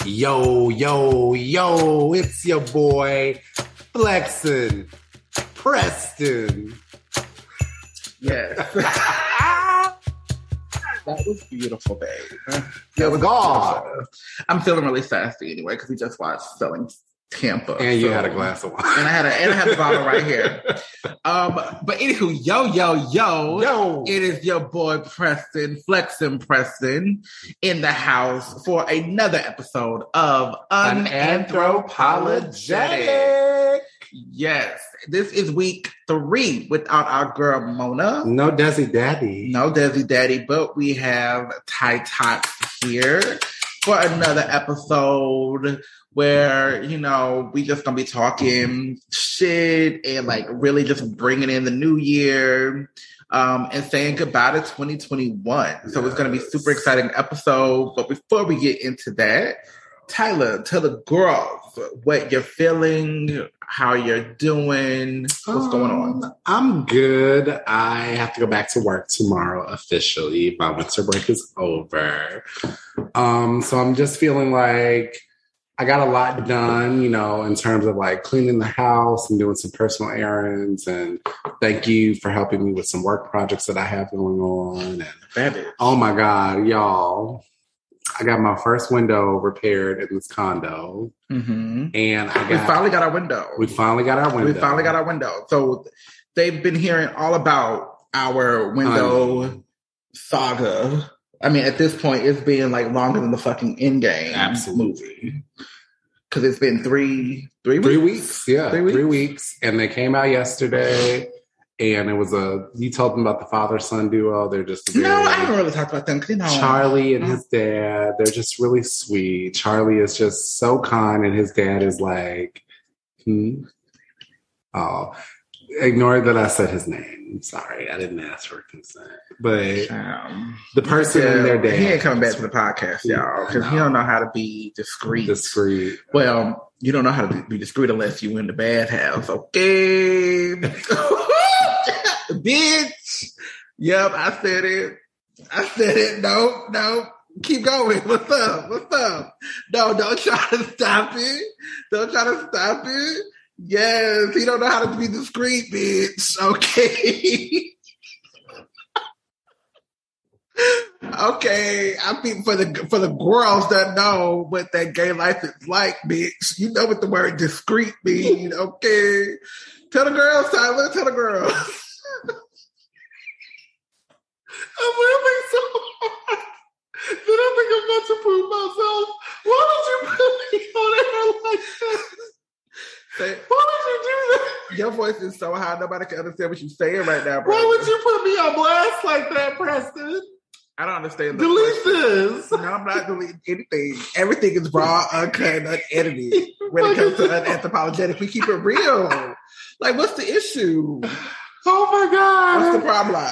Yo, yo, yo, it's your boy, Flexin' Preston. Yes. That was beautiful, babe. That was God. I'm feeling really sassy anyway because we just watched Selling Tampa. And you had a glass of wine. And I had the bottle right here. But anywho, yo. It is your boy Preston, Flexin' Preston, in the house for another episode of Unanthropologetic. Yes. This is week 3 without our girl Mona. No Desi Daddy. But we have Ty Tots here for another episode where, you know, we just gonna be talking shit and like really just bringing in the new year and saying goodbye to 2021. Yes. So it's gonna be a super exciting episode. But before we get into that, Tyler, tell the girls what you're feeling, how you're doing, what's going on. I'm good. I have to go back to work tomorrow officially. My winter break is over. So I'm just feeling like I got a lot done, you know, in terms of like cleaning the house and doing some personal errands. And thank you for helping me with some work projects that I have going on. And oh my God, y'all. I got my first window repaired in this condo. Mm-hmm. And we finally got our window. So they've been hearing all about our window saga. I mean, at this point, it's been like longer than the fucking Endgame movie. Because it's been three weeks? Yeah, 3 weeks. And they came out yesterday. And it was you told them about the father-son duo. They're just no, I haven't really talked about them. You know, Charlie and his dad, they're just really sweet. Charlie is just so kind, and his dad is like, Oh, ignore that I said his name. Sorry, I didn't ask for consent. But the person and their dad. He ain't coming back to the podcast, y'all, because he don't know how to be discreet. Well, you don't know how to be discreet unless you in the bathhouse, okay? Bitch. Yep, I said it. No. Keep going. What's up? No, don't try to stop it. Yes, he don't know how to be discreet, bitch. Okay. Okay, I mean for the girls that know what that gay life is like, bitch. You know what the word discreet means, okay? Tell the girls, Tyler. Tell the girls. I'm really so hard that I think I'm about to prove myself. Why would you put me on air like that? Why would you do that? Your voice is so high, nobody can understand what you're saying right now, bro. Why would you put me on blast like that, Preston? I don't understand. Delete this. No, I'm not deleting anything. Everything is raw, uncut, unedited. When it comes to Unanthropologetic, we keep it real. Like, what's the issue? Oh my God. What's the problem?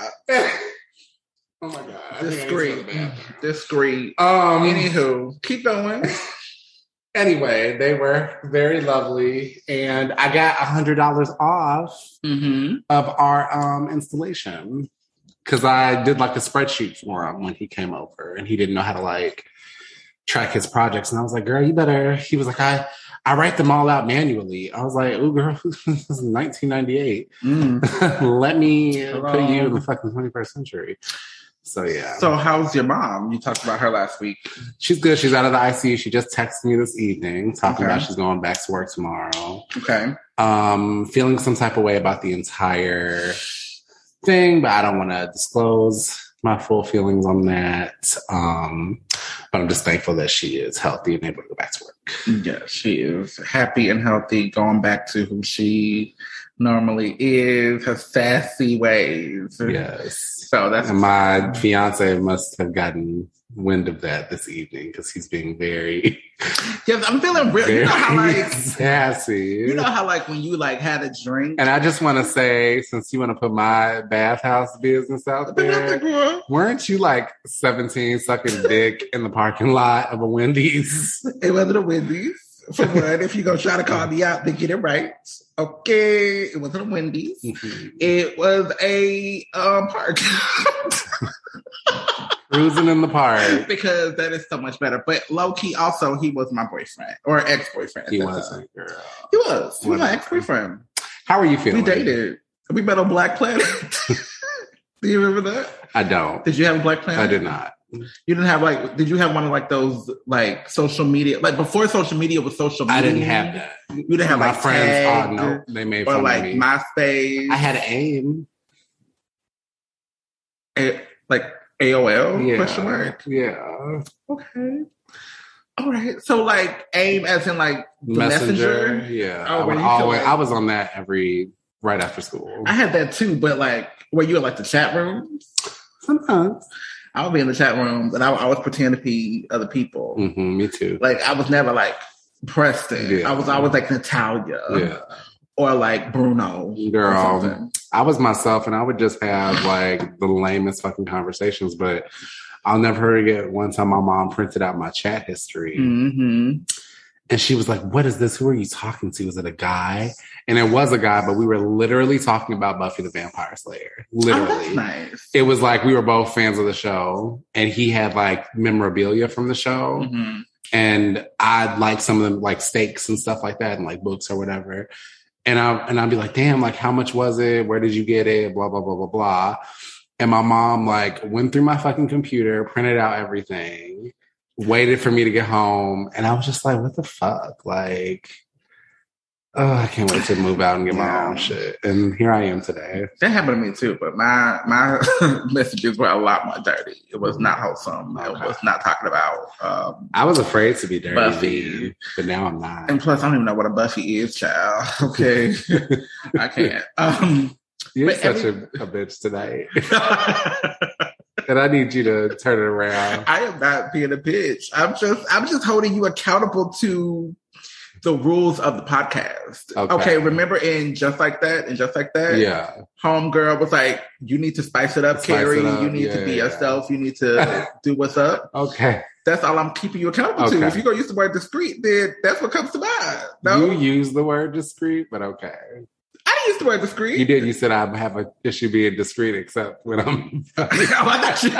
Oh my God. Discreet. Anywho, keep going. Anyway, they were very lovely, and I got $100 off of our installation because I did like a spreadsheet for him when he came over, and he didn't know how to like track his projects. And I was like, "Girl, you better." He was like, "I write them all out manually." I was like, "Ooh, girl, this is 1998. Let me put you in the fucking 21st century." So, yeah. So, how's your mom? You talked about her last week. She's good. She's out of the ICU. She just texted me this evening talking about she's going back to work tomorrow. Okay. Feeling some type of way about the entire thing, but I don't want to disclose my full feelings on that. But I'm just thankful that she is healthy and able to go back to work. Yeah, she is happy and healthy, going back to who she normally is, her sassy ways. Yes. So that's my fiance must have gotten wind of that this evening because he's being very yes, I'm feeling real. You know how like sassy. You know how like when you like had a drink. And I just want to say, since you want to put my bathhouse business out there, weren't you like 17 sucking dick in the parking lot of a Wendy's? It wasn't a Wendy's. For one, if you're going to try to call me out, then get it right. Okay. It wasn't a Wendy's. Mm-hmm. It was a park. Cruising in the park. Because that is so much better. But low-key, also, he was my boyfriend. Or ex-boyfriend. He wasn't, girl. He was. He was my ex-boyfriend. How are you feeling? We dated. We met on Black Planet. Do you remember that? I don't. Did you have a Black Planet? I did not. You didn't have did you have one of like those like social media, like before social media was social media? I didn't have that. You didn't have my like friends. Tag, No, they made or fun like of me. MySpace. I had AIM. Like AOL? Yeah. Question mark? Yeah. Okay. All right. So like AIM as in like the messenger? Yeah. Oh, I was on that right after school. I had that too, but like were you in like the chat rooms? Sometimes. I would be in the chat room, but I was pretending to be other people. Mm-hmm, me too. Like I was never like Preston. Yeah. I was always like Natalia. Yeah. Or like Bruno. Girl, I was myself and I would just have like the lamest fucking conversations, but I'll never forget one time my mom printed out my chat history. Mm-hmm. And she was like, what is this? Who are you talking to? Is it a guy? And it was a guy, but we were literally talking about Buffy the Vampire Slayer. Literally. Oh, that's nice. It was like we were both fans of the show and he had like memorabilia from the show. Mm-hmm. And I'd like some of them like steaks and stuff like that and like books or whatever. And I'd be like, damn, like how much was it? Where did you get it? Blah, blah, blah, blah, blah. And my mom like went through my fucking computer, printed out everything, waited for me to get home. And I was just like, what the fuck? Like, oh, I can't wait to move out and get my own shit. And here I am today. That happened to me too, but my messages were a lot more dirty. It was not wholesome. Okay. It was not talking about I was afraid to be dirty, Buffy. But now I'm not. And plus, I don't even know what a Buffy is, child. Okay. I can't. You're such a bitch tonight. And I need you to turn it around. I am not being a bitch. I'm just holding you accountable to the rules of the podcast. Okay, remember in Just Like That? Yeah. Homegirl was like, you need to spice it up, Carrie. You need to be yourself. You need to do what's up. Okay. That's all I'm keeping you accountable to. If you're going to use the word discreet, then that's what comes to mind. No? You use the word discreet, but okay. I didn't use the word discreet. You did. You said I have an issue being discreet, except when I'm... I thought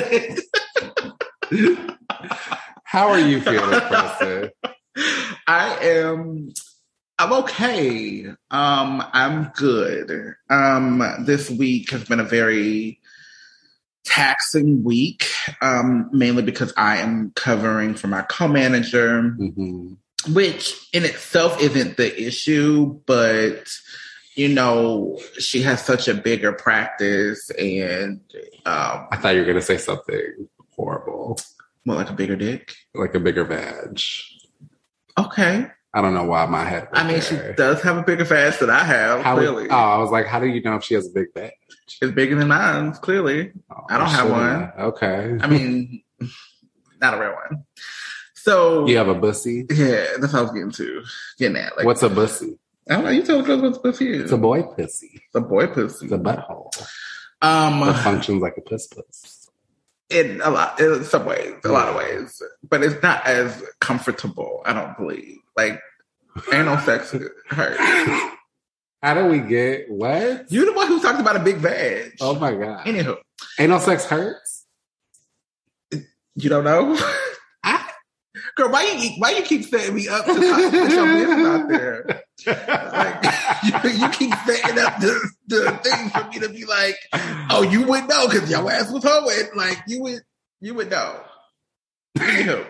you had it. How are you feeling, Preston? I'm okay. I'm good. This week has been a very taxing week, mainly because I am covering for my co-manager, mm-hmm. which in itself isn't the issue, but you know, she has such a bigger practice and I thought you were going to say something horrible. Well, like a bigger dick? Like a bigger badge. Okay. I don't know why my head. I mean, she does have a bigger badge than I have, clearly. I was like, how do you know if she has a big badge? It's bigger than mine, clearly. I don't have one. Okay. I mean, not a real one. So. You have a bussy? Yeah, that's what I was getting at. Like, what's a bussy? I don't know. You tell the girls what a pussy is. It's a boy pussy. It's a boy pussy. It's a butthole. It functions like a puss. In some ways, a lot of ways, but it's not as comfortable. I don't believe. Like anal sex hurts. How do we get what? You're the one who talked about a big vag. Oh my god. Anywho, anal sex hurts. You don't know, girl. Why you keep setting me up to talk to your business out there? Like you keep setting up the thing for me to be like, oh, you would know because your ass was hoeing. Like you would know. Anywho,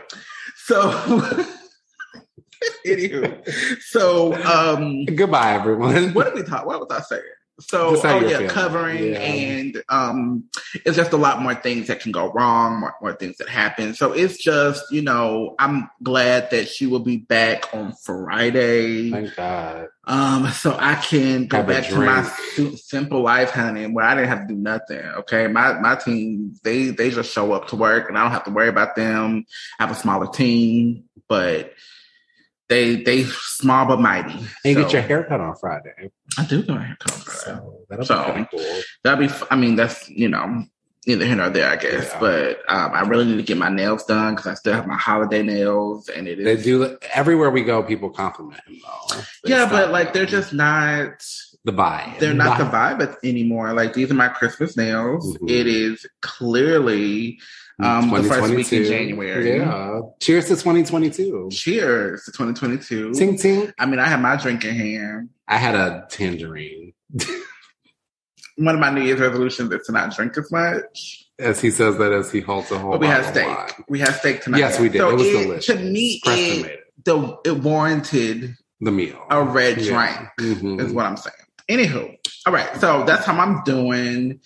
so goodbye, everyone. What did we talk? What was I saying? So, covering and it's just a lot more things that can go wrong, more things that happen. So it's just, you know, I'm glad that she will be back on Friday. Thank God. So I can go back to my simple life, honey, where I didn't have to do nothing. Okay, my team, they just show up to work, and I don't have to worry about them. I have a smaller team, but. They small but mighty. And you get your haircut on Friday. I do get my haircut on Friday. So that'll be pretty cool. That'll be, I mean, that's, you know, neither here nor there, I guess. Yeah. But I really need to get my nails done because I still have my holiday nails. And it is. They do, everywhere we go, people compliment him, though. But like, they're just not the vibe. They're not the vibe anymore. Like, these are my Christmas nails. Mm-hmm. It is clearly The first week in January. Yeah. Cheers to 2022. Cheers to 2022. Ting, ting. I mean, I had my drink in hand. I had a tangerine. One of my New Year's resolutions is to not drink as much. As he says that as he holds a whole But we had bottle steak. of wine. We had steak tonight. Yes, we did. So it was delicious. To me, it warranted the meal. A red drink is what I'm saying. Anywho, all right. So that's how I'm doing.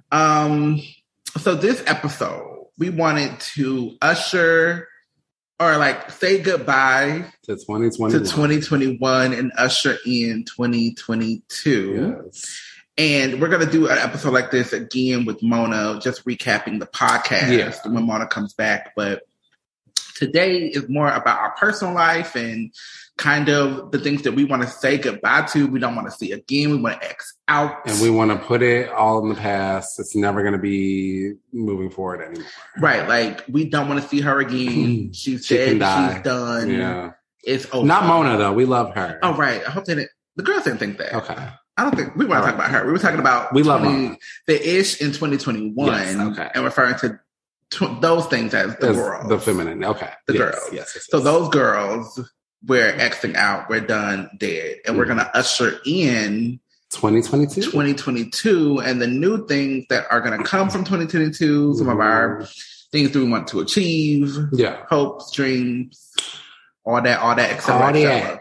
So this episode, we wanted to usher or like say goodbye to 2021 and usher in 2022. Yes. And we're going to do an episode like this again with Mona, just recapping the podcast when Mona comes back. But today is more about our personal life and kind of the things that we want to say goodbye to. We don't want to see again. We want to X out. And we want to put it all in the past. It's never going to be moving forward anymore. Right. Like, we don't want to see her again. She's dead. She's done. Yeah. It's over. Not Mona, though. We love her. Oh, right. I hope the girls didn't think that. Okay. I don't think we want to talk about her. We were talking about love the ish in 2021 and referring to those things as the girls. The feminine. Okay. The girls. Yes. So those girls, we're Xing out. We're done, dead. And we're going to usher in 2022 and the new things that are going to come from 2022. Some of our things that we want to achieve. Yeah. Hopes, dreams, all that, etc.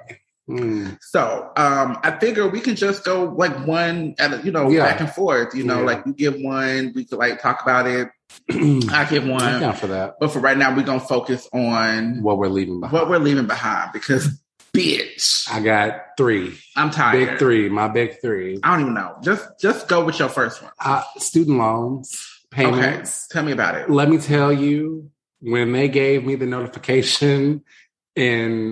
So I figure we can just go like one at back and forth, like you give one, we could like talk about it. I give one. I'm down for that. But for right now, we're gonna focus on what we're leaving behind. Because bitch. I got 3. I'm tired. Big 3. My big 3. I don't even know. Just go with your first one. Student loans, payments. Okay. Tell me about it. Let me tell you, when they gave me the notification in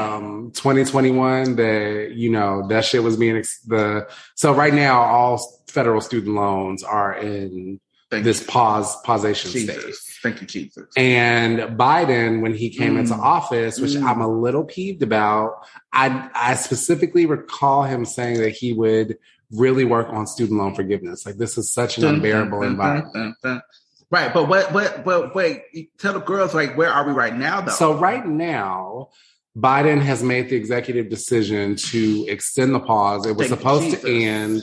2021 that that shit was being so right now all federal student loans are in pausation state. Thank you, Jesus. And Biden, when he came into office, which I'm a little peeved about, I specifically recall him saying that he would really work on student loan forgiveness. Like, this is such an unbearable environment. Right, but wait, tell the girls, like, where are we right now, though? So right now, Biden has made the executive decision to extend the pause. It was supposed to end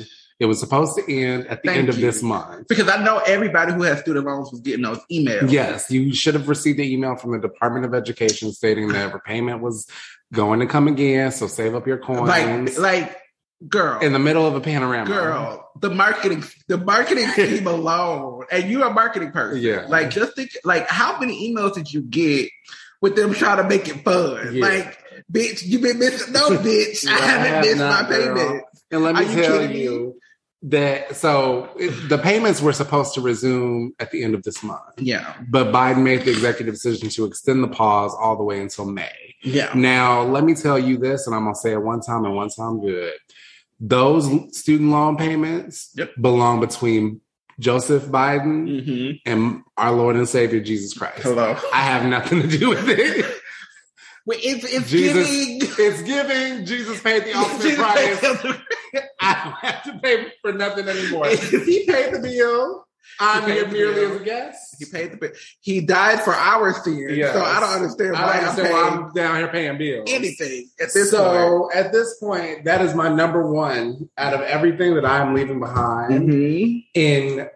at the end of this month. Because I know everybody who has student loans was getting those emails. Yes, you should have received the email from the Department of Education stating that repayment was going to come again, so save up your coins. Like, girl, in the middle of a panorama. Girl, the marketing scheme alone, and you're a marketing person. Yeah. Like, just think, like, how many emails did you get with them trying to make it fun? Yeah. Like, bitch, you been missing? No, bitch, I haven't missed my payment. And let me tell you that, the payments were supposed to resume at the end of this month. Yeah. But Biden made the executive decision to extend the pause all the way until May. Yeah. Now, let me tell you this, and I'm going to say it one time and one time good. Those student loan payments belong between Joseph Biden and our Lord and Savior, Jesus Christ. Hello. I have nothing to do with it. Well, it's giving. Jesus paid the ultimate price. I don't have to pay for nothing anymore. He paid the bill. I'm here merely as a guest. He paid the bill. He died for our sins. Yes. So I don't understand why I'm down here paying bills. Anything at this point. So at this point, that is my number one out of everything that I'm leaving behind in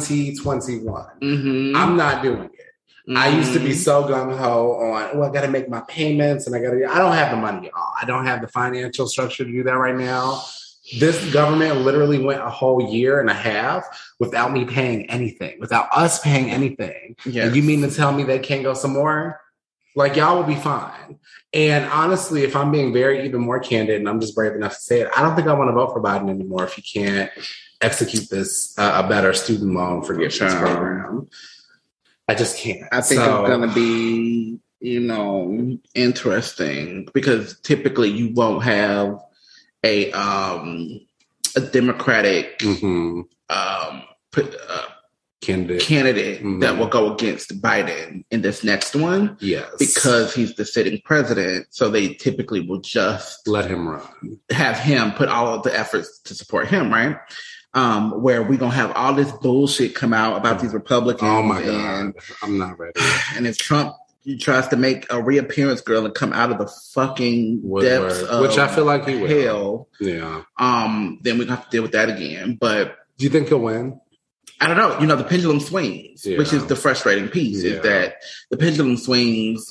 2021. I'm not doing it. I used to be so gung-ho on, I got to make my payments and I don't have the money at all. I don't have the financial structure to do that right now. This government literally went a whole year and a half without me paying anything, without us paying anything. Yes. And you mean to tell me they can't go some more? Like, y'all will be fine. And honestly, if I'm being even more candid, and I'm just brave enough to say it, I don't think I want to vote for Biden anymore if he can't execute this, a better student loan forgiveness program. I just can't. I think it's going to be, interesting because typically you won't have a Democratic candidate that will go against Biden in this next one. Yes. Because he's the sitting president. So they typically will just let him run. Have him put all of the efforts to support him, right? where we're going to have all this bullshit come out about these Republicans. Oh my God. I'm not ready. And if Trump tries to make a reappearance, girl, and come out of the fucking depths of which I feel like he will. Hell. Yeah. Then we're going to have to deal with that again. But do you think he'll win? I don't know. You know, the pendulum swings, which is the frustrating piece, is that the pendulum swings,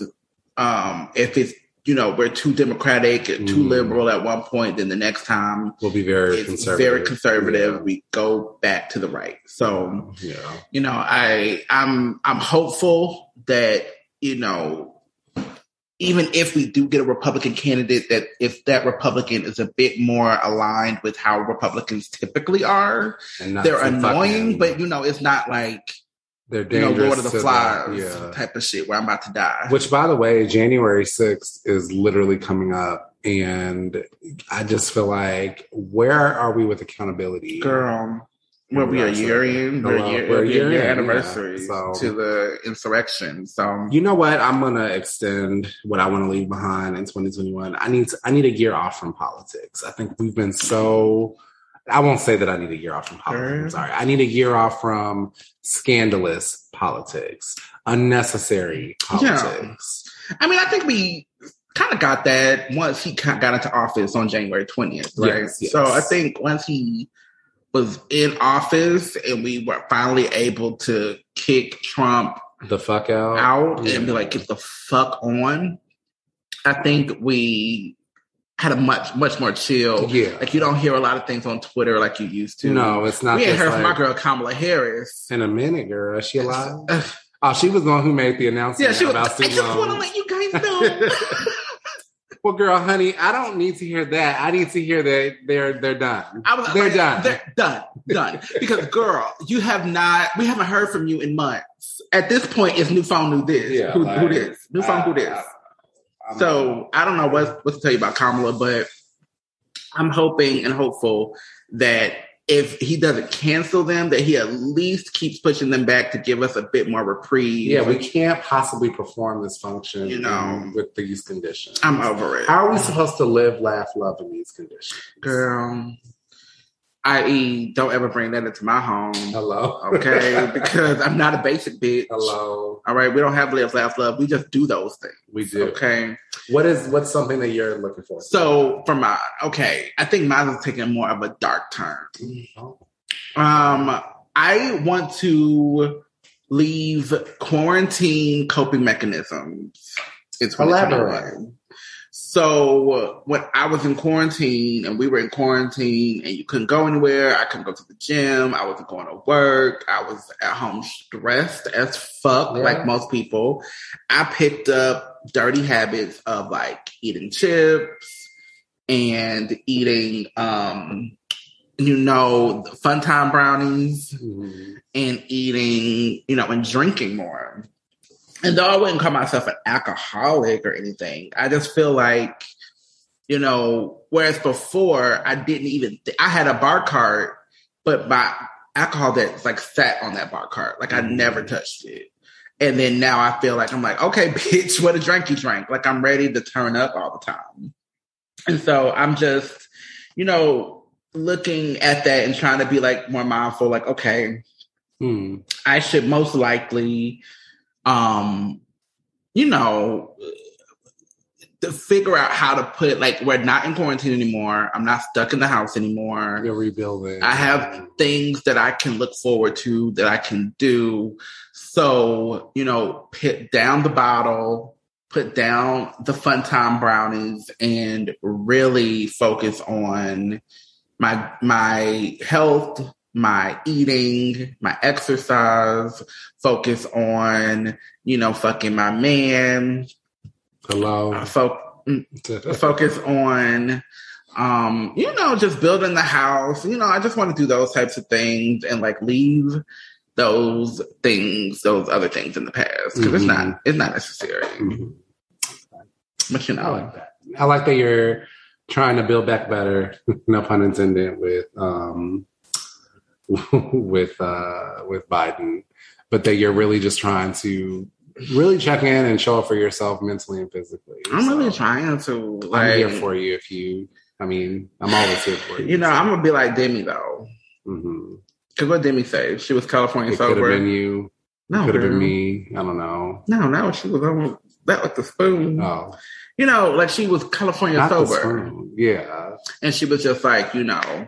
if it's, you know, we're too democratic, too liberal at one point, then the next time we'll be very conservative. Yeah. We go back to the right. So, you know, I'm hopeful that, you know, even if we do get a Republican candidate, that if that Republican is a bit more aligned with how Republicans typically are, they're annoying, but, you know, it's not like, they're dangerous. Lord of the Flies type of shit where I'm about to die. Which, by the way, January 6th is literally coming up. And I just feel like, where are we with accountability? Girl, we'll be a year in. We're a year anniversary to the insurrection. So, you know what? I'm going to extend what I want to leave behind in 2021. I need a year off from politics. I think we've been so... I won't say that I need a year off from politics. I'm sorry. I need a year off from scandalous politics, unnecessary politics. Yeah. I mean, I think we kind of got that once he got into office on January 20th, right? Yes. So I think once he was in office and we were finally able to kick Trump the fuck out and be like, get the fuck on, I think we had a much more chill. Yeah. Like, you don't hear a lot of things on Twitter like you used to. No, it's not. We ain't heard from my girl Kamala Harris. In a minute, girl. Is she alive? She was the one who made the announcement. Yeah, she was. I just want to let you guys know. Well, girl, honey, I don't need to hear that. I need to hear that they're done. They're done. They're done. Because, girl, we haven't heard from you in months. At this point, it's new phone, new this. Yeah, who this? New phone, who this? So I don't know what to tell you about Kamala, but I'm hoping and hopeful that if he doesn't cancel them, that he at least keeps pushing them back to give us a bit more reprieve. Yeah, we can't possibly perform this function, with these conditions. I'm over it. How are we supposed to live, laugh, love in these conditions? Girl, i.e., don't ever bring that into my home. Hello. Okay? Because I'm not a basic bitch. Hello. All right? We don't have live, laugh, love. We just do those things. We do. Okay? What's something that you're looking for? So, for mine, I think mine is taking more of a dark turn. Oh. I want to leave quarantine coping mechanisms. It's elaborate. So when I was in quarantine and we were in quarantine and you couldn't go anywhere, I couldn't go to the gym, I wasn't going to work, I was at home stressed as fuck, like most people. I picked up dirty habits of like eating chips and eating, Fun Time brownies and eating, and drinking more. And though I wouldn't call myself an alcoholic or anything, I just feel like, whereas before I didn't even, I had a bar cart, but my alcohol that's like sat on that bar cart. Like I never touched it. And then now I feel like I'm like, okay, bitch, what a drink you drank. Like I'm ready to turn up all the time. And so I'm just, looking at that and trying to be like more mindful, like, okay, I should most likely, to figure out how to put, like, we're not in quarantine anymore. I'm not stuck in the house anymore. You're rebuilding. I have things that I can look forward to, that I can do. So, put down the bottle, put down the Fun Time brownies, and really focus on my health, my eating, my exercise, focus on, fucking my man. Hello. Focus on, just building the house. I just want to do those types of things and like leave those other things in the past because it's not necessary. But I like that. I like that you're trying to build back better, no pun intended, with Biden, but that you're really just trying to really check in and show up for yourself mentally and physically. I'm really trying to. I'm here for you I'm always here for you. I'm going to be like Demi, though. Mm-hmm. Because what Demi say? She was California sober. It could have been you. No, it could have been me. I don't know. No, she was on that with the spoon. Oh. You know, like she was California Not sober. The spoon. Yeah. And she was just like, you know,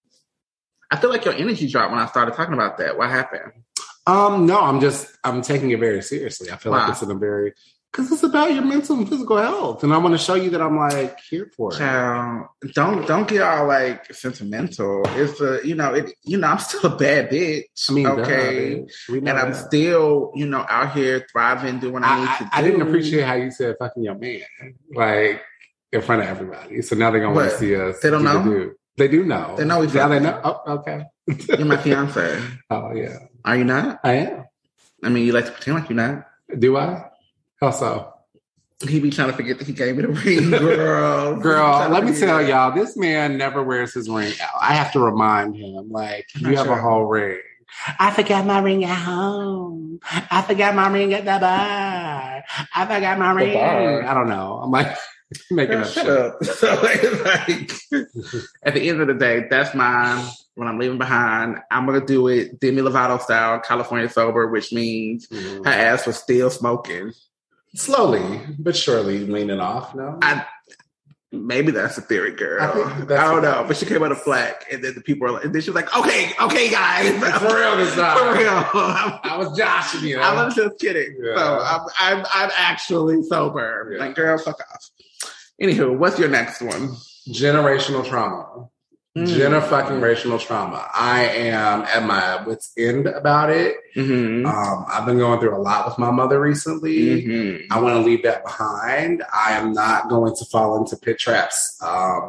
I feel like your energy dropped when I started talking about that. What happened? No, I'm taking it very seriously. I feel like it's because it's about your mental and physical health. And I want to show you that I'm like here for it. Child, don't get all like sentimental. It's I'm still a bad bitch. I mean, okay. And I'm still, out here thriving, doing what I need to do. I didn't appreciate how you said fucking your man. Like in front of everybody. So now they're gonna want to see us. They don't know? They do know. They know we they know. Oh, okay. You're my fiance. Oh yeah. Are you not? I am. I mean, you like to pretend like you're not. Do I? How so? He be trying to forget that he gave me the ring, girl. Girl, let me tell y'all, this man never wears his ring out. I have to remind him, like, you have a whole ring. I forgot my ring at home. I forgot my ring at the bar. I forgot my ring. I don't know. I'm like making up shit. So it's like, at the end of the day, that's mine. When I'm leaving behind, I'm going to do it Demi Lovato style, California sober, which means her ass was still smoking. Slowly, but surely leaning off, no? Maybe that's the theory, girl. I don't know. But she came out of flack, and then the people were like, and then she was like, okay, guys. For real this time. For real. I was joshing you. I was just kidding. Yeah. So I'm actually sober. Yeah. Like, girl, fuck off. Anywho, what's your next one? Generational trauma. Generational trauma. I am at my wit's end about it. Mm-hmm. I've been going through a lot with my mother recently. Mm-hmm. I want to leave that behind. I am not going to fall into pit traps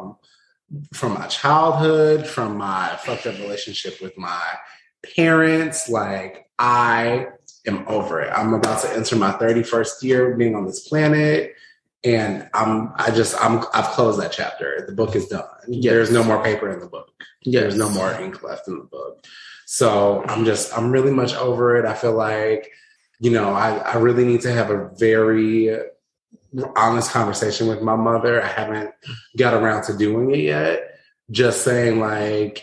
from my childhood, from my fucked up relationship with my parents. Like, I am over it. I'm about to enter my 31st year being on this planet. And I've closed that chapter. The book is done. Yes. There's no more paper in the book. Yes. There's no more ink left in the book. So I'm really much over it. I feel like, I really need to have a very honest conversation with my mother. I haven't got around to doing it yet. Just saying like,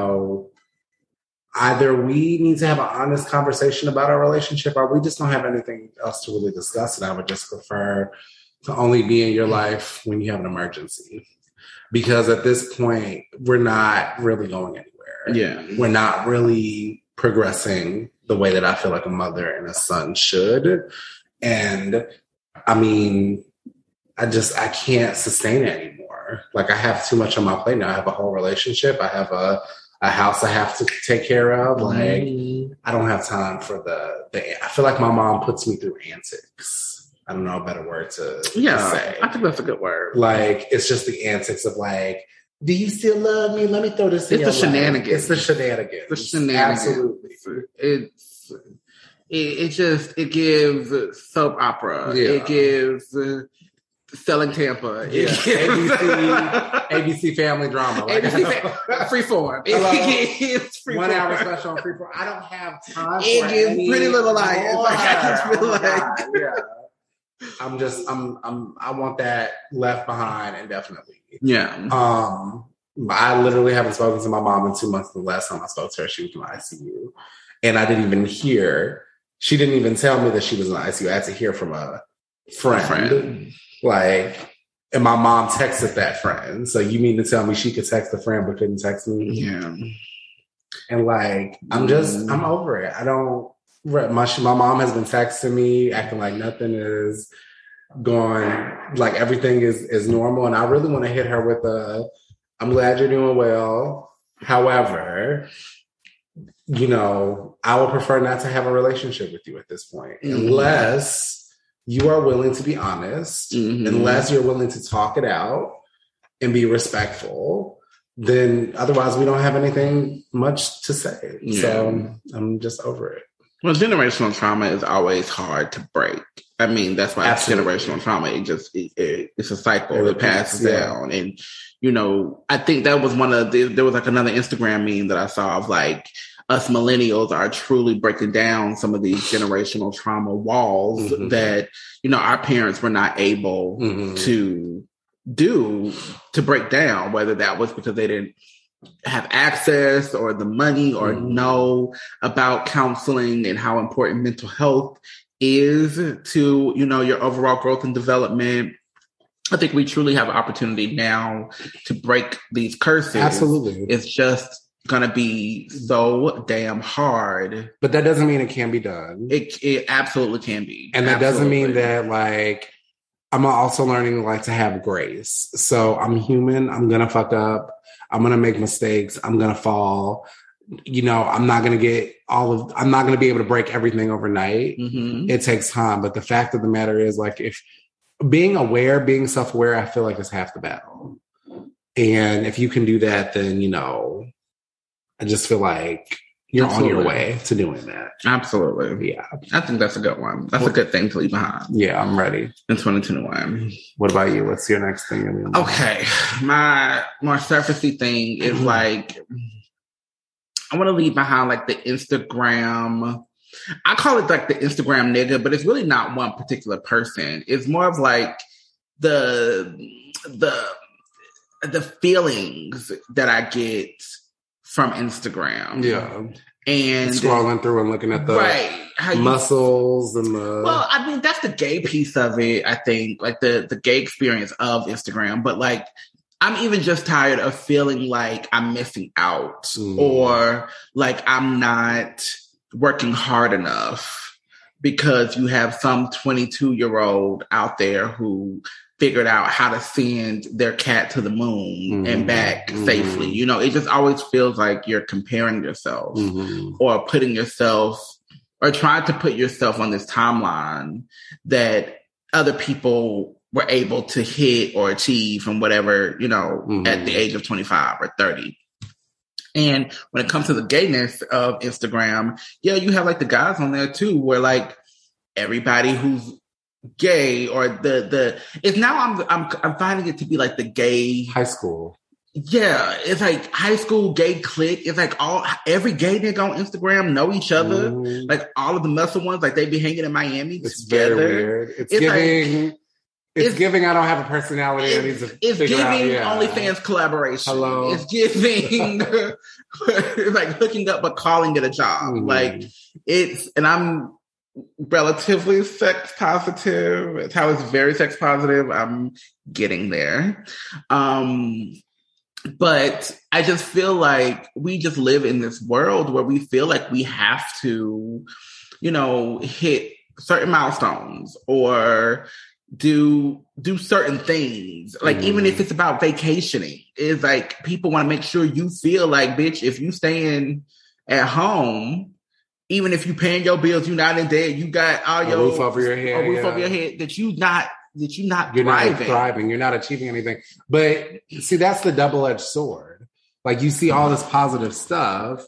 either we need to have an honest conversation about our relationship or we just don't have anything else to really discuss. And I would just prefer to only be in your life when you have an emergency. Because at this point, we're not really going anywhere. Yeah. We're not really progressing the way that I feel like a mother and a son should. And I mean, I can't sustain it anymore. Like, I have too much on my plate now. I have a whole relationship. I have a house I have to take care of. Like, I don't have time for I feel like my mom puts me through antics. I don't know a better word to say. I think that's a good word. Like, it's just the antics of like, do you still love me? Let me throw this in your life. It's the shenanigans. The shenanigans. Absolutely. It gives soap opera. Yeah. It gives Selling Tampa. Yeah. ABC family drama. Like, Freeform. It's Freeform. 1 hour special on Freeform. I don't have time for it. It gives Pretty Little Liars. Like, I just feel yeah. I want that left behind indefinitely. Yeah. I literally haven't spoken to my mom in 2 months. The last time I spoke to her, she was in the ICU. And I didn't even hear, she didn't even tell me that she was in the ICU. I had to hear from a friend. Like, and my mom texted that friend. So you mean to tell me she could text a friend but couldn't text me? Yeah. And like, I'm over it. My mom has been texting me, acting like nothing is going, like everything is normal. And I really want to hit her with I'm glad you're doing well. However, I would prefer not to have a relationship with you at this point, unless you are willing to be honest, unless you're willing to talk it out and be respectful. Then otherwise we don't have anything much to say. Yeah. So I'm just over it. Well, generational trauma is always hard to break. I mean, that's why it's generational trauma. It's a cycle that passes down. And, I think that was there was like another Instagram meme that I saw of like, us millennials are truly breaking down some of these generational trauma walls that, our parents were not able to break down, whether that was because they didn't have access or the money or know about counseling and how important mental health is to, you know, your overall growth and development. I think we truly have an opportunity now to break these curses. Absolutely. It's just going to be so damn hard. But that doesn't mean it can be done. It absolutely can be. And that doesn't mean that, like, I'm also learning, like, to have grace. So I'm human. I'm going to fuck up. I'm going to make mistakes. I'm going to fall. You know, I'm not going to be able to break everything overnight. Mm-hmm. It takes time. But the fact of the matter is, like, if being self-aware, I feel like is half the battle. And if you can do that, then, you know, I just feel like you're on your way to doing that. Absolutely. Yeah. I think that's a good one. That's a good thing to leave behind. Yeah, I'm ready. In 2021. What about you? What's your next thing? Okay. My more surfacey thing is like, I want to leave behind like the Instagram. I call it like the Instagram nigga, but it's really not one particular person. It's more of like the feelings that I get from Instagram. Yeah. And scrolling through and looking at the muscles and the... Well, I mean, that's the gay piece of it, I think, like the gay experience of Instagram. But like, I'm even just tired of feeling like I'm missing out or like I'm not working hard enough because you have some 22-year-old out there who figured out how to send their cat to the moon and back safely. You know, it just always feels like you're comparing yourself or putting yourself or trying to put yourself on this timeline that other people were able to hit or achieve from whatever, you know, at the age of 25 or 30. And when it comes to the gayness of Instagram, yeah, you have like the guys on there too, where like everybody who's gay or it's now I'm finding it to be like the gay high school. Yeah, it's like high school gay clique. It's like every gay nigga on Instagram know each other. Like all of the muscle ones, like they be hanging in Miami together. Very weird. It's giving. Like, it's giving. I don't have a personality. It's giving OnlyFans collaboration. Hello. It's giving. It's like hooking up but calling it a job. Like and I'm relatively sex positive. It's how it's very sex positive. I'm getting there. But I just feel like we just live in this world where we feel like we have to, you know, hit certain milestones or do certain things. Like even if it's about vacationing, it's like people want to make sure you feel like, bitch, if you staying at home, even if you paying your bills, you not in debt, you got all your roof over your head, over your head, that you're not you're thriving. Not thriving. You're not achieving anything. But see, that's the double-edged sword. Like you see all this positive stuff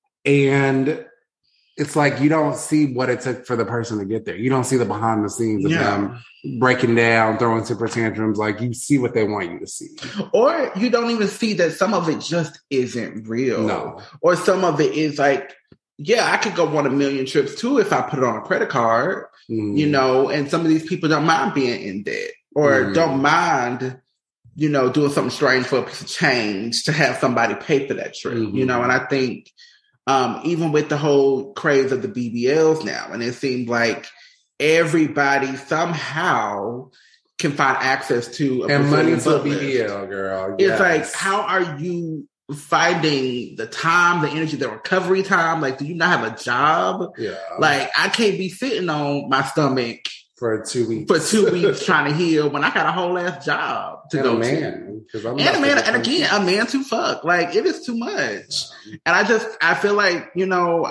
and it's like you don't see what it took for the person to get there. You don't see the behind the scenes of them breaking down, throwing temper tantrums. Like you see what they want you to see. Or you don't even see that some of it just isn't real. No. Or some of it is like, yeah, I could go on 1 million trips too if I put it on a credit card, you know, and some of these people don't mind being in debt or don't mind, you know, doing something strange for a piece of change to have somebody pay for that trip, you know, and I think even with the whole craze of the BBLs now, and it seems like everybody somehow can find access to and money to a BBL, girl. Yes. It's like, how are you finding the time, the energy, the recovery time? Like, do you not have a job? Yeah. Like, I can't be sitting on my stomach for 2 weeks. For 2 weeks trying to heal when I got a whole ass job to go to. And again, a man to fuck. Like, it is too much. And I feel like, you know,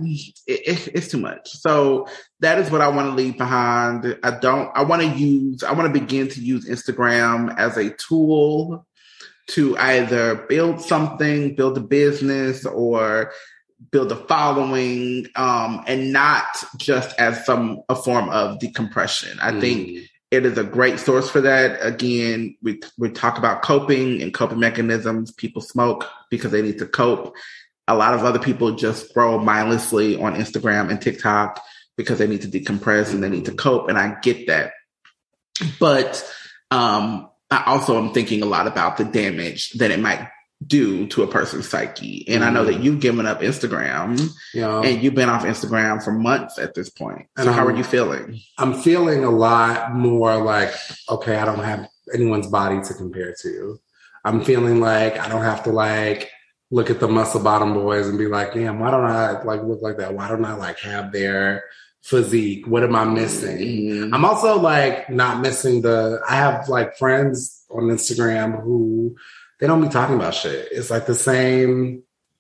it's too much. So that is what I want to leave behind. I want to begin to use Instagram as a tool to either build something, build a business, or build a following, and not just as a form of decompression. I think it is a great source for that. Again, we talk about coping and coping mechanisms. People smoke because they need to cope. A lot of other people just scroll mindlessly on Instagram and TikTok because they need to decompress and they need to cope. And I get that. But I also am thinking a lot about the damage that it might do to a person's psyche. And I know that you've given up Instagram and you've been off Instagram for months at this point. So how are you feeling? I'm feeling a lot more like, okay, I don't have anyone's body to compare to. I'm feeling like I don't have to like look at the muscle bottom boys and be like, damn, why don't I like look like that? Why don't I like have their physique? What am I missing? Mm-hmm. I'm also like not missing I have like friends on Instagram who they don't be talking about shit. It's like the same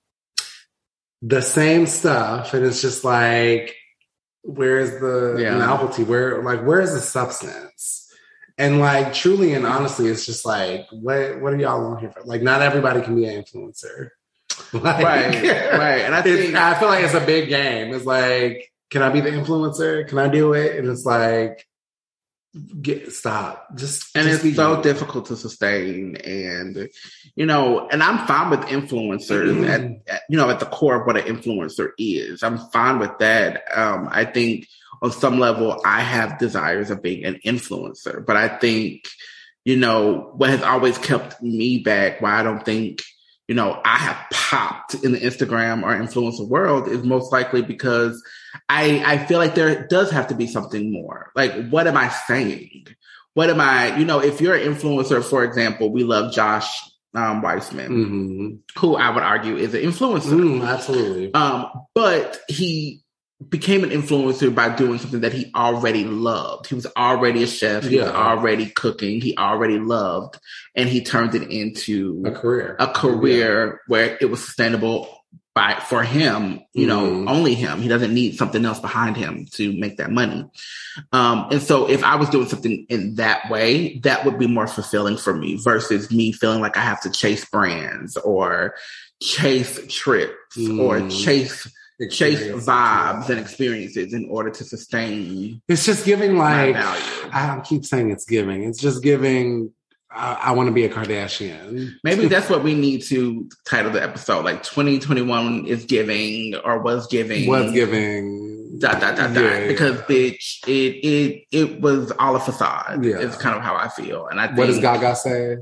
stuff. And it's just like, where's the novelty? Where's the substance? And like truly and honestly, it's just like, what are y'all on here for? Like, not everybody can be an influencer. Like, right. And I feel like it's a big game. It's like, can I be the influencer? Can I do it? And it's like, stop. It's so difficult to sustain. And, and I'm fine with influencers at the core of what an influencer is. I'm fine with that. I think on some level, I have desires of being an influencer, but I think, what has always kept me back, why I don't think, I have popped in the Instagram or influencer world is most likely because I feel like there does have to be something more. Like, what am I saying? What am I, if you're an influencer, for example, we love Josh Weissman, who I would argue is an influencer. Absolutely. But he became an influencer by doing something that he already loved. He was already a chef. He was already cooking. He already loved. And he turned it into a career where it was sustainable for him, only him. He doesn't need something else behind him to make that money. And so if I was doing something in that way, that would be more fulfilling for me versus me feeling like I have to chase brands or chase trips or chase vibes and experiences in order to sustain. It's just giving like, I keep saying it's giving. It's just giving, I want to be a Kardashian. Maybe that's what we need to title the episode. Like 2021 is giving or was giving. Was giving. ... Yeah. Because bitch, it was all a facade. Yeah. It's kind of how I feel. And I think. What does Gaga say?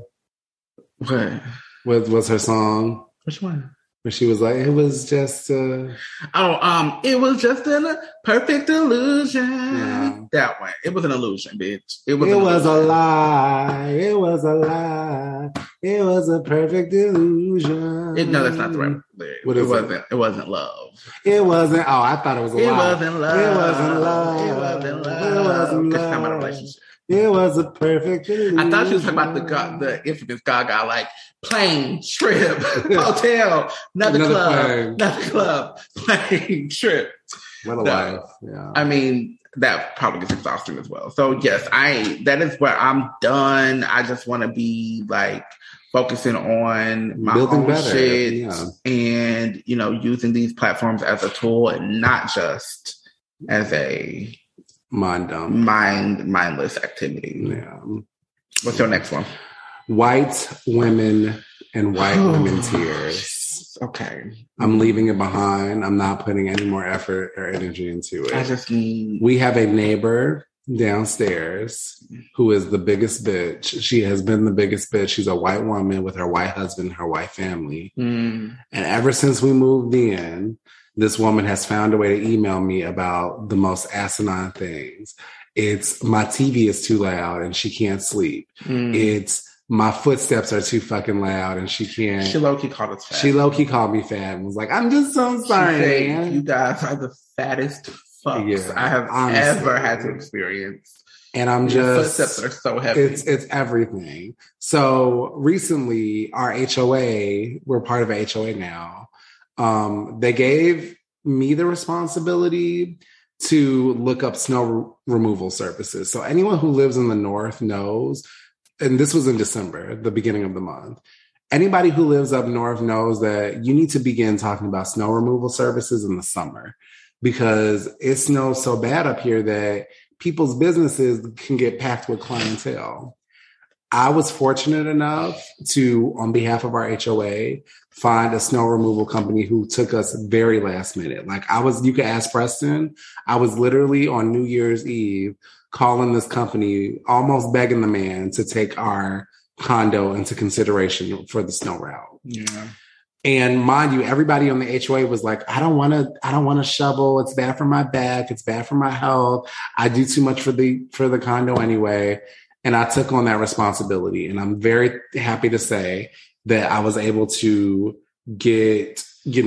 What was her song? Which one? Where she was like, it was just it was just a perfect illusion. Yeah. That one. It was an illusion, bitch. It was a lie. It was a lie. It was a perfect illusion. No, that's not the right lyric. It wasn't love. It wasn't. Oh, I thought it was a lie. It wasn't love. It wasn't love. It wasn't love. It wasn't love. Talking about a relationship. It was a perfect illusion. I thought you was talking about the infamous Gaga, like plane, trip, hotel, another club, plane, trip. What a life. Yeah. I mean, that probably gets exhausting as well. So yes, that is where I'm done. I just want to be like focusing on my building own shit and, using these platforms as a tool and not just as a mindless activity. Yeah. What's your next one? White women and white women tears. Okay. I'm leaving it behind. I'm not putting any more effort or energy into it. We have a neighbor downstairs who is the biggest bitch. She has been the biggest bitch. She's a white woman with her white husband, her white family. And ever since we moved in, this woman has found a way to email me about the most asinine things. It's my TV is too loud and she can't sleep. It's my footsteps are too fucking loud and she can't. She low-key called us fat. She low-key called me fat and was like, I'm just so sorry. You guys are the fattest fucks I have ever had to experience. And I'm just... Footsteps are so heavy. It's everything. So recently, our HOA, we're part of a HOA now. They gave me the responsibility to look up snow removal services. So anyone who lives in the north knows, and this was in December, the beginning of the month. Anybody who lives up north knows that you need to begin talking about snow removal services in the summer because it snows so bad up here that people's businesses can get packed with clientele. I was fortunate enough to, on behalf of our HOA, find a snow removal company who took us very last minute. Like you could ask Preston, I was literally on New Year's Eve calling this company, almost begging the man to take our condo into consideration for the snow route. Yeah. And mind you, everybody on the HOA was like, I don't want to shovel. It's bad for my back. It's bad for my health. I do too much for the condo anyway. And I took on that responsibility. And I'm very happy to say that I was able to get,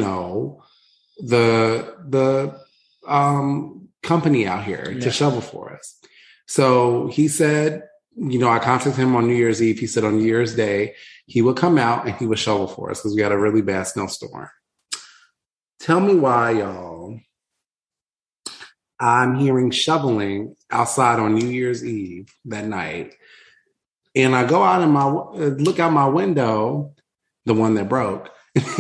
the company out here to shovel for us. So he said, I contacted him on New Year's Eve. He said on New Year's Day, he would come out and he would shovel for us because we had a really bad snowstorm. Tell me why, y'all, I'm hearing shoveling outside on New Year's Eve that night. And I go out and look out my window, the one that broke,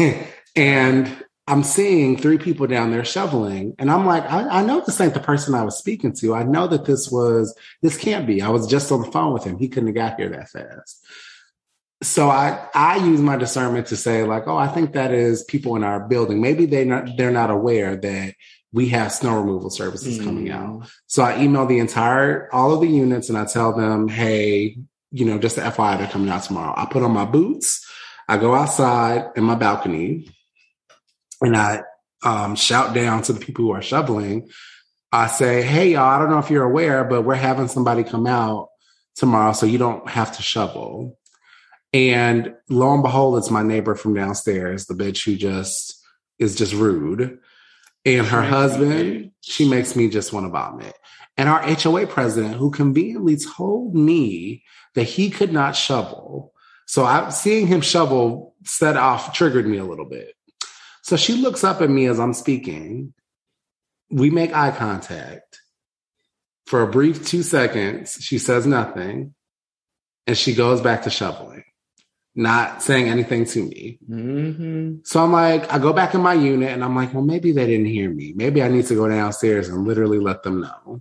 and I'm seeing 3 people down there shoveling. And I'm like, I know this ain't the person I was speaking to. I know that this can't be. I was just on the phone with him. He couldn't have got here that fast. So I use my discernment to say like, oh, I think that is people in our building. Maybe they're not aware that we have snow removal services coming out. So I email all of the units and I tell them, hey, just the FYI, they're coming out tomorrow. I put on my boots. I go outside in my balcony and I shout down to the people who are shoveling. I say, hey, y'all, I don't know if you're aware, but we're having somebody come out tomorrow so you don't have to shovel. And lo and behold, it's my neighbor from downstairs, the bitch who is just rude. And her husband, she makes me just want to vomit. And our HOA president, who conveniently told me that he could not shovel. So seeing him shovel triggered me a little bit. So she looks up at me as I'm speaking. We make eye contact. For a brief 2 seconds, she says nothing. And she goes back to shoveling, not saying anything to me. Mm-hmm. So I'm like, I go back in my unit and I'm like, well, maybe they didn't hear me. Maybe I need to go downstairs and literally let them know.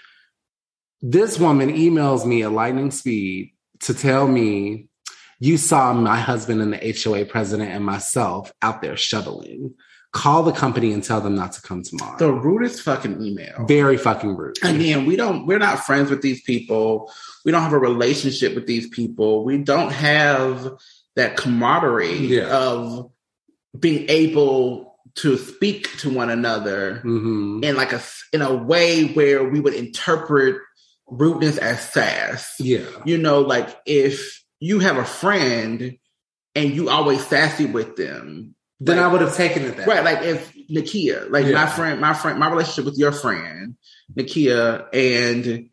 This woman emails me at lightning speed to tell me, you saw my husband and the HOA president and myself out there shoveling. Call the company and tell them not to come tomorrow. The rudest fucking email. Very fucking rude. Again, we're not friends with these people. We don't have a relationship with these people. We don't have that camaraderie of being able to speak to one another in a way where we would interpret rudeness as sass. Yeah. Like if you have a friend and you always sassy with them, then I would have taken it that way. Right. Like if Nakia, my relationship with your friend, Nakia, and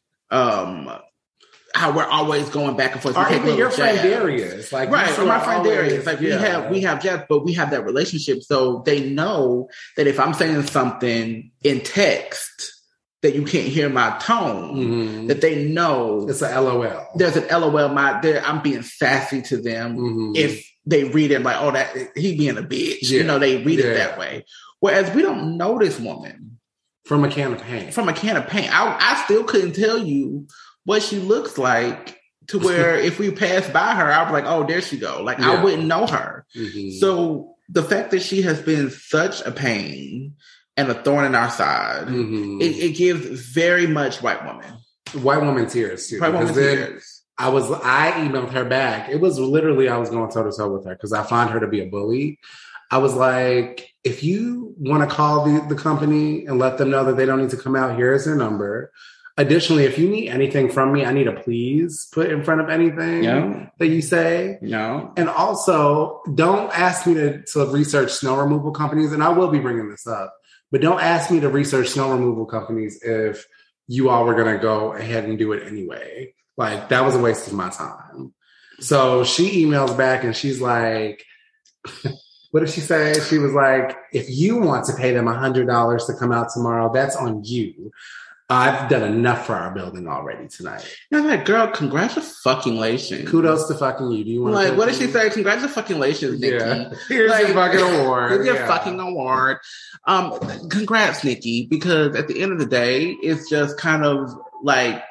how we're always going back and forth. Or even your friend Darius. Like, right. Or my friend Darius. Like we have Jeff, but we have that relationship. So they know that if I'm saying something in text that you can't hear my tone, that they know it's an LOL. There's an LOL. I'm being sassy to them if they read it like, oh, that he being a bitch. Yeah. They read it that way. Whereas we don't know this woman from a can of paint. I still couldn't tell you what she looks like to where if we passed by her, I'd be like, oh, there she go. Like I wouldn't know her. Mm-hmm. So the fact that she has been such a pain and a thorn in our side, it gives very much white woman tears too. White woman tears. I emailed her back. It was literally, I was going toe to toe with her because I find her to be a bully. I was like, if you want to call the company and let them know that they don't need to come out, here's their number. Additionally, if you need anything from me, I need a please put in front of anything that you say. No. And also, don't ask me to research snow removal companies. And I will be bringing this up. But don't ask me to research snow removal companies if you all were going to go ahead and do it anyway. Like, that was a waste of my time. So she emails back and she's like, what did she say? She was like, if you want to pay them $100 to come out tomorrow, that's on you. I've done enough for our building already tonight. Now, like, girl, congratulations. Kudos to fucking you. Do you want to? Like, what did she say? Congratulations, Nikki. Yeah. Here's your fucking award. Here's your fucking award. Congrats, Nikki, because at the end of the day, it's just kind of like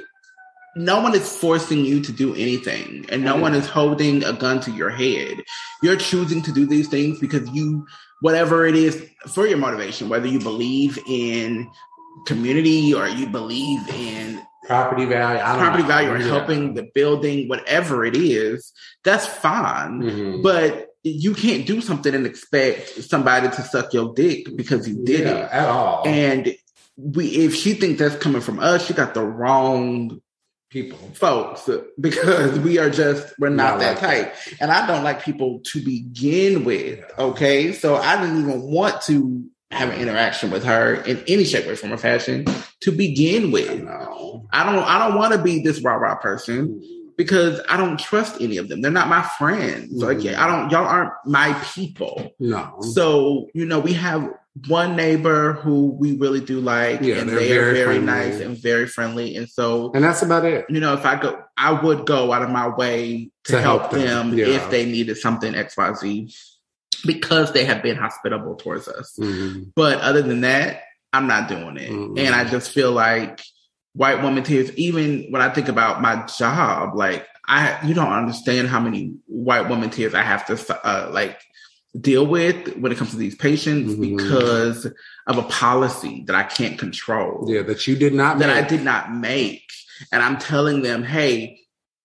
no one is forcing you to do anything, and no one is holding a gun to your head. You're choosing to do these things because whatever it is for your motivation, whether you believe in community or you believe in property value or helping the building, whatever it is, that's fine. Mm-hmm. But you can't do something and expect somebody to suck your dick because you did it at all. And if she thinks that's coming from us, she got the wrong people, folks, because we're not that tight. And I don't like people to begin with. Okay. So I didn't even want to have an interaction with her in any shape, way, form, or fashion to begin with. I don't want to be this rah-rah person because I don't trust any of them. They're not my friends. Like, y'all aren't my people. No. So, we have one neighbor who we really do like, and they are very nice and very friendly. And that's about it. If I would go out of my way to help them if they needed something XYZ, because they have been hospitable towards us. But other than that, I'm not doing it. And I just feel like white woman tears, even when I think about my job, like you don't understand how many white woman tears I have to deal with when it comes to these patients because of a policy that I can't control. Yeah, that you did not make. That I did not make. And I'm telling them, hey,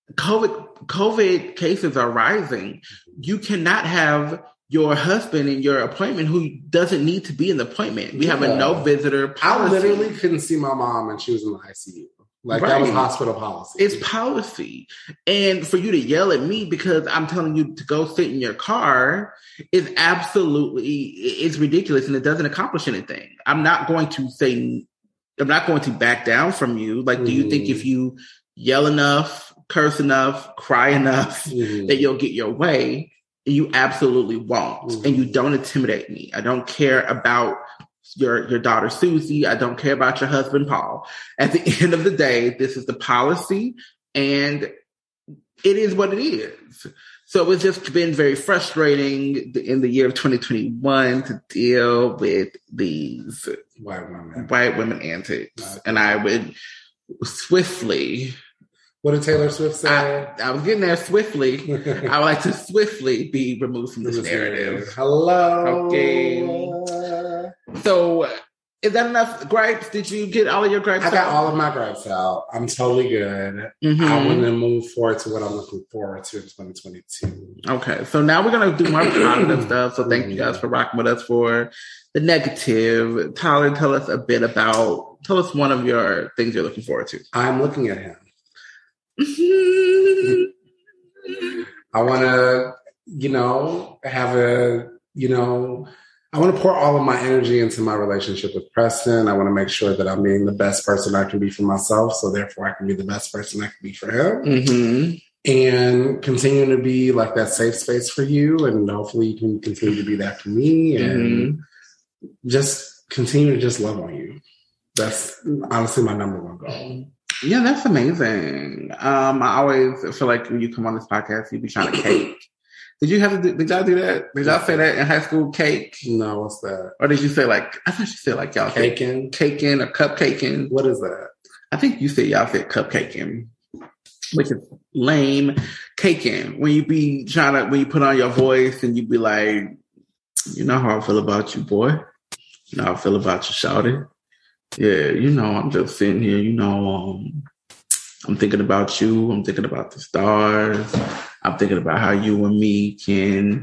COVID cases are rising. You cannot have your husband in your appointment who doesn't need to be in the appointment. We have a no visitor policy. I literally couldn't see my mom and she was in the ICU. That was hospital policy. It's policy. And for you to yell at me because I'm telling you to go sit in your car is it's ridiculous and it doesn't accomplish anything. I'm not going to back down from you. Like, do you think if you yell enough, curse enough, cry enough that you'll get your way? You absolutely won't. And you don't intimidate me. I don't care about your daughter, Susie. I don't care about your husband, Paul. At the end of the day, this is the policy and it is what it is. So it's just been very frustrating in the year of 2021 to deal with these white women antics. And I would swiftly... What did Taylor Swift say? I was getting there swiftly. I would like to swiftly be removed from this narrative. Hello. Okay. So, is that enough gripes? Did you get all of your gripes out? I got all of my gripes out. I'm totally good. I want to move forward to what I'm looking forward to in 2022. Okay. So now we're going to do more positive stuff. So thank you guys for rocking with us for the negative. Tyler, tell us one of your things you're looking forward to. I'm looking at him. I want to, I want to pour all of my energy into my relationship with Preston. I want to make sure that I'm being the best person I can be for myself. So therefore I can be the best person I can be for him. And continuing to be like that safe space for you. And hopefully you can continue to be that for me and just continue to just love on you. That's honestly my number one goal. Yeah, that's amazing. I always feel like when you come on this podcast, you be trying to cake. Did y'all do that? Did y'all say that in high school, cake? No, what's that? Or did you say I thought you said y'all caking? Caking or cupcaking. What is that? I think you said y'all said cupcaking, which is lame. Caking. When you put on your voice and you be like, you know how I feel about you, boy. You know how I feel about you, shawty. Yeah, I'm just sitting here, I'm thinking about you. I'm thinking about the stars. I'm thinking about how you and me can,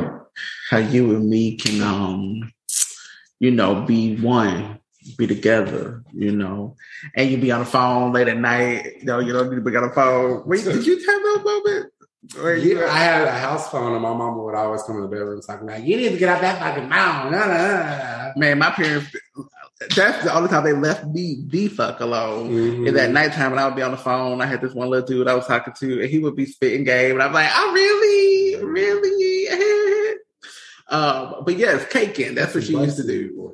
be one, be together, and you be on the phone late at night. You don't need to be on the phone. Wait, did you have those moments? I had a house phone and my mama would always come in the bedroom talking about, you need to get out that fucking phone. Man, my parents... That's the only time they left me the fuck alone. Is that nighttime when I would be on the phone. I had this one little dude I was talking to, and he would be spitting game, and I'm like, "Oh, really?" But yes, caking. That's what she used to do.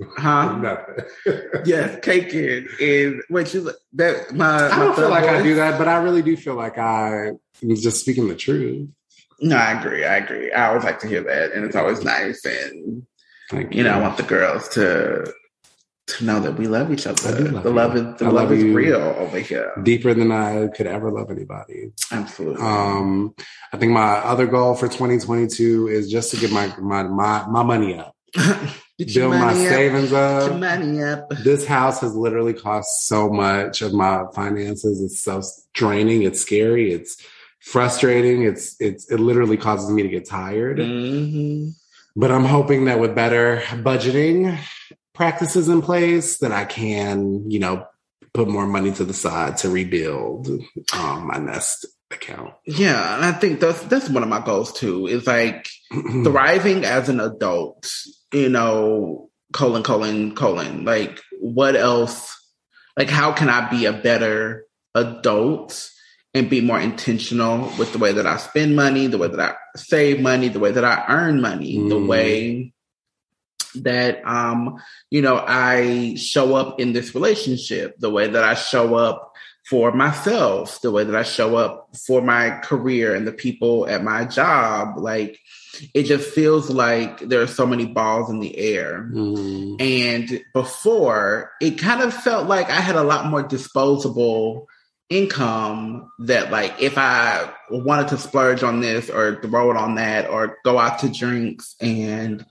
Yes, caking is what you. I don't feel like I do that, but I really do feel like I was just speaking the truth. No, I agree. I always like to hear that, and it's always nice. And I want the girls to know that we love each other. The love is real over here. Deeper than I could ever love anybody. Absolutely. I think my other goal for 2022 is just to get my money up. Build my savings up. Get your money up. This house has literally cost so much of my finances. It's so draining. It's scary. It's frustrating. It literally causes me to get tired. Mm-hmm. But I'm hoping that with better budgeting practices in place, that I can, put more money to the side to rebuild my Nest account. Yeah, and I think that's one of my goals too. Is like thriving as an adult. Colon. Like, what else? Like, how can I be a better adult and be more intentional with the way that I spend money, the way that I save money, the way that I earn money, the way that, I show up in this relationship, the way that I show up for myself, the way that I show up for my career and the people at my job. Like, it just feels like there are so many balls in the air. Mm. And before, it kind of felt like I had a lot more disposable income that, like, if I wanted to splurge on this or throw it on that or go out to drinks and,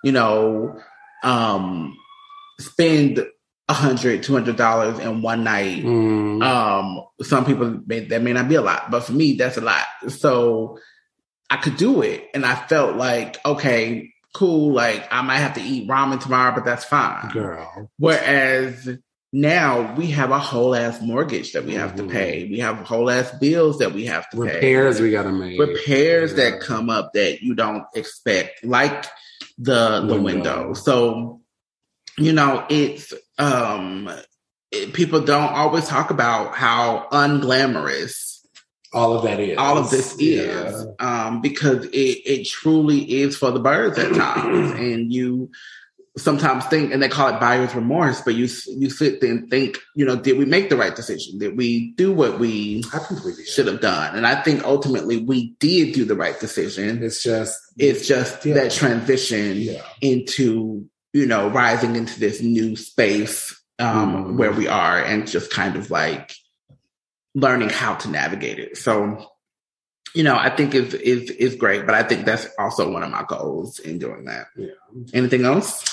spend $100, $200 in one night. Some people, that may not be a lot, but for me, that's a lot. So I could do it. And I felt like, okay, cool. Like, I might have to eat ramen tomorrow, but that's fine. Girl. Whereas now we have a whole ass mortgage that we have to pay. We have whole ass bills that we have to pay. Repairs we got to make. Repairs that come up that you don't expect, like the window. So, it's, people don't always talk about how unglamorous all of this is, because it truly is for the birds at times. And you sometimes think, and they call it buyer's remorse, but you sit there and think, did we make the right decision? Did we do what we should have done? And I think ultimately we did do the right decision. It's just that transition into, rising into this new space where we are, and just kind of like learning how to navigate it. So, I think is great, but I think that's also one of my goals in doing that. Yeah. Anything else?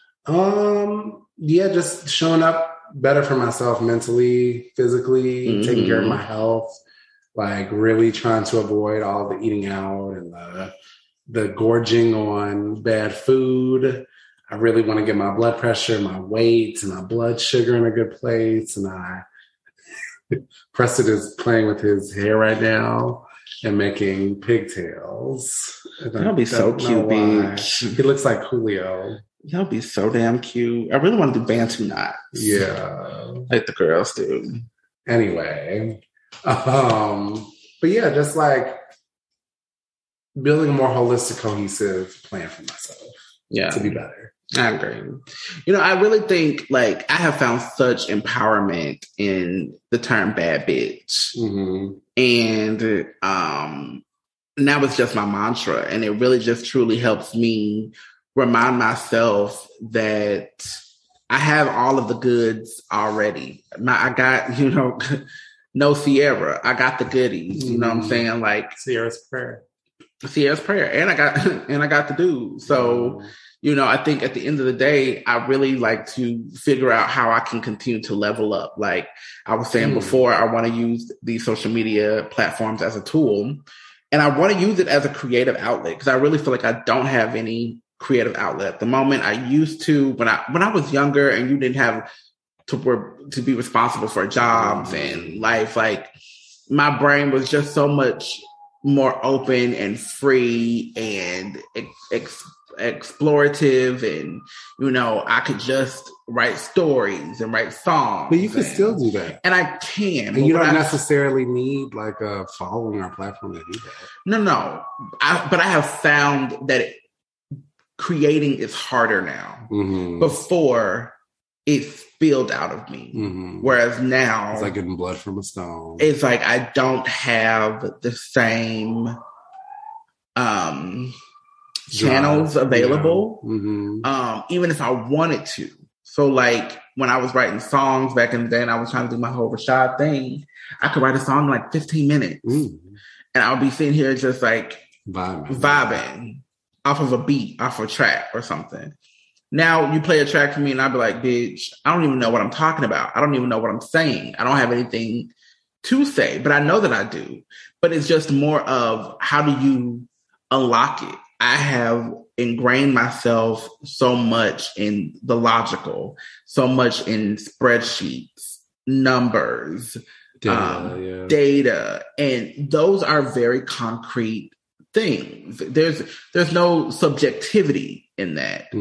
Just showing up better for myself mentally, physically, taking care of my health, like really trying to avoid all the eating out and the gorging on bad food. I really want to get my blood pressure, my weight, and my blood sugar in a good place. And Preston is playing with his hair right now and making pigtails. That'll be so cute, bitch. He looks like Julio. That'll be so damn cute. I really want to do Bantu knots. Yeah. Like the girls do. Anyway. But yeah, just like building a more holistic, cohesive plan for myself. Yeah. To be better. I agree. I really think, like, I have found such empowerment in the term bad bitch. Mm-hmm. And now it's just my mantra. And it really just truly helps me remind myself that I have all of the goods already. I got, no Sierra. I got the goodies. You know what I'm saying? Like Sierra's prayer. And I got the dude. So, I think at the end of the day, I really like to figure out how I can continue to level up. Like I was saying before, I want to use these social media platforms as a tool, and I want to use it as a creative outlet, because I really feel like I don't have any creative outlet at the moment. I used to when I was younger, and you didn't have to be responsible for jobs and life. Like, my brain was just so much more open and free and explorative, and I could just write stories and write songs. But you can still do that, and I can. And you don't necessarily need like a following or platform to do that. No. But I have found that creating is harder now. Mm-hmm. Before, it spilled out of me, whereas now it's like getting blood from a stone. It's like I don't have the same channels available, even if I wanted to. So, like, when I was writing songs back in the day and I was trying to do my whole Rashad thing, I could write a song in like 15 minutes. And I'll be sitting here just like vibing off of a beat, off a track or something. Now you play a track for me and I'll be like, bitch, I don't even know what I'm talking about. I don't even know what I'm saying. I don't have anything to say, but I know that I do. but it's just more of how do you unlock it? I have ingrained myself so much in the logical, so much in spreadsheets, numbers, data, and those are very concrete things. There's no subjectivity in that.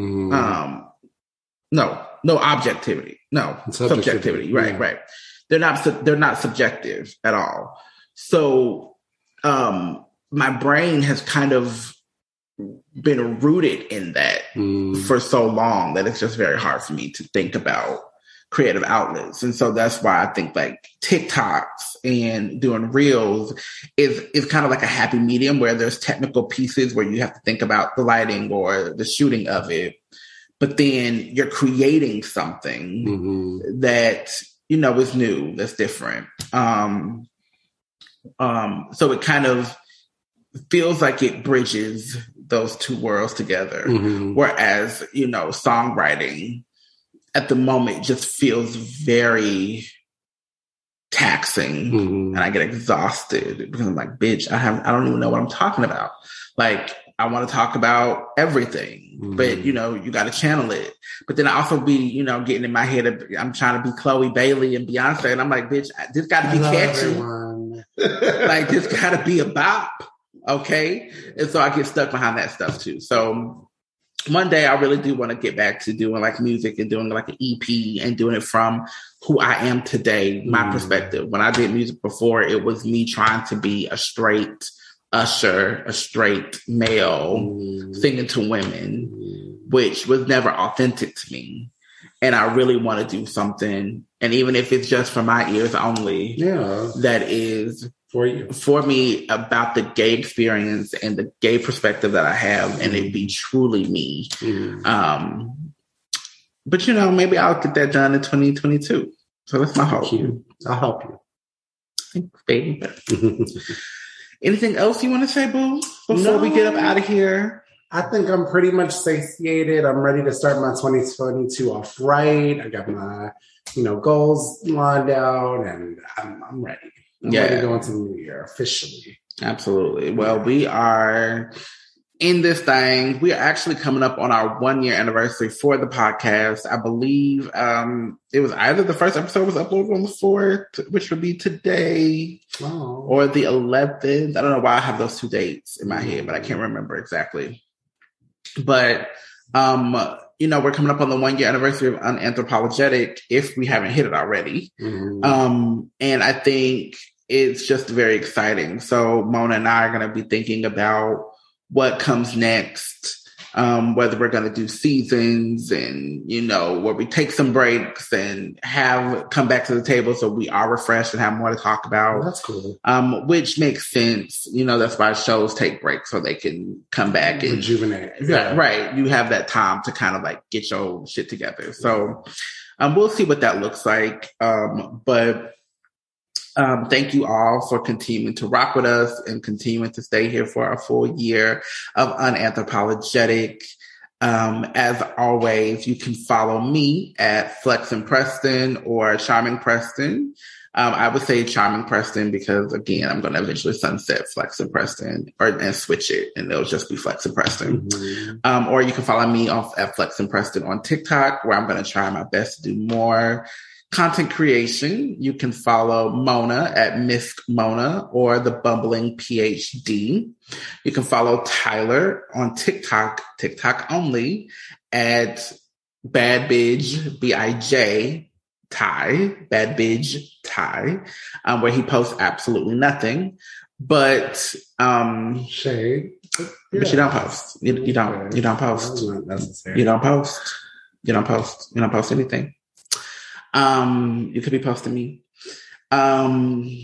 No objectivity. No subjectivity. Right. They're not subjective at all. So my brain has kind of been rooted in that for so long that it's just very hard for me to think about creative outlets. And so that's why I think like TikToks and doing reels is kind of like a happy medium where there's technical pieces where you have to think about the lighting or the shooting of it, but then you're creating something that, you know, is new, that's different. So it kind of feels like it bridges those two worlds together. Whereas, you know, songwriting at the moment just feels very taxing and I get exhausted because I'm like, bitch, I don't even know what I'm talking about. Like, I want to talk about everything, but you know, you got to channel it. But then I also be, you know, getting in my head, I'm trying to be Chloe Bailey and Beyonce. And I'm like, bitch, this got to be catchy. Like, this got to be a bop. Okay. And so I get stuck behind that stuff too. So one day I really do want to get back to doing like music and doing like an EP and doing it from who I am today, my perspective. When I did music before, it was me trying to be a straight usher, a straight male singing to women, which was never authentic to me. And I really want to do something. And even if it's just for my ears only, that is for me about the gay experience and the gay perspective that I have, and it be truly me. But you know, maybe I'll get that done in 2022. So that's my hope. I'll help you. Thanks, baby. Anything else you want to say, boo, before we get up out of here? I think I'm pretty much satiated. I'm ready to start my 2022 off right. I got my, you know, goals lined out, and I'm ready. I'm ready to go into the new year officially. Absolutely. Well, we are in this thing. We are actually coming up on our 1-year anniversary for the podcast. I believe it was either the first episode was uploaded on the 4th, which would be today, or the 11th. I don't know why I have those two dates in my head, but I can't remember exactly. But, you know, we're coming up on the 1-year anniversary of Unanthropologetic, if we haven't hit it already. And I think it's just very exciting. So Mona and I are going to be thinking about what comes next, whether we're going to do seasons and, you know, where we take some breaks and come back to the table so we are refreshed and have more to talk about. That's cool. Which makes sense. You know, that's why shows take breaks so they can come back and rejuvenate. Right. You have that time to kind of like get your shit together. So we'll see what that looks like. But thank you all for continuing to rock with us and continuing to stay here for a full year of Unanthropologetic. As always, you can follow me at Flex and Preston or Charming Preston. I would say Charming Preston because, again, I'm going to eventually sunset Flex and Preston and switch it, and it'll just be Flex and Preston. Or you can follow me at Flex and Preston on TikTok, where I'm going to try my best to do more content creation. You can follow Mona at Miss Mona or the Bumbling PhD. You can follow Tyler on TikTok only, at Bad Bitch Bij Ty, Bad Bitch Ty, where he posts absolutely nothing, but shade. But you don't post. You don't post. You don't post. You don't post anything. You could be posting me. And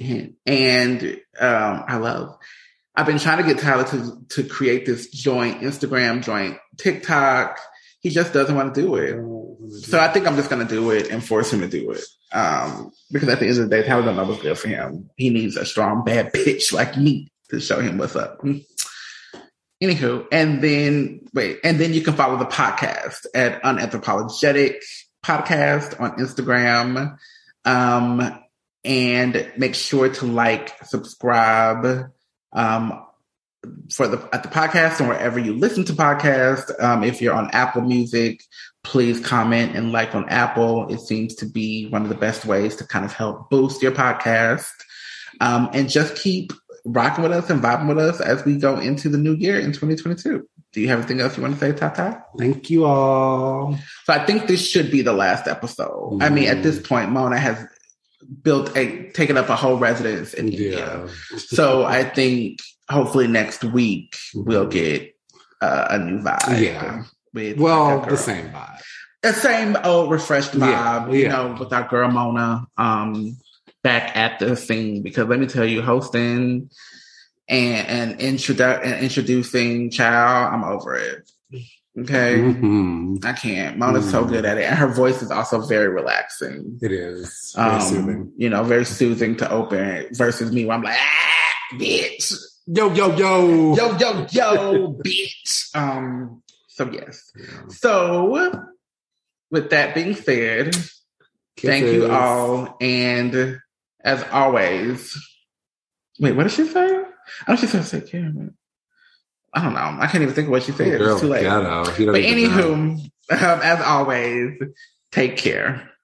I've been trying to get Tyler to create this joint Instagram, joint TikTok. He just doesn't want to do it. So I think I'm just going to do it and force him to do it. Because at the end of the day, Tyler don't know what's good for him. He needs a strong, bad bitch like me to show him what's up. Anywho, and then you can follow the podcast at Unanthropologetic Podcast on Instagram. And make sure to like, subscribe at the podcast and wherever you listen to podcasts. If you're on Apple Music, please comment and like on Apple. It seems to be one of the best ways to kind of help boost your podcast. And just keep rocking with us and vibing with us as we go into the new year in 2022. Do you have anything else you want to say, Tata? Thank you all. So I think this should be the last episode. I mean, at this point, Mona has taken up a whole residence in India. So I think hopefully next week we'll get a new vibe. Yeah. The same vibe. The same old refreshed vibe, you know, with our girl Mona back at the scene. Because let me tell you, hosting and introducing child, I'm over it. Okay. Mm-hmm. I can't. Mona's so good at it. And her voice is also very relaxing. It is. Very soothing. You know, very soothing to open versus me where I'm like, bitch. Yo, bitch. So yes. Yeah. So with that being said, thank you all. And as always, wait, what did she say? I don't know, she said take care of it. I don't know. I can't even think of what she said. It's too late. But anywho, as always, take care.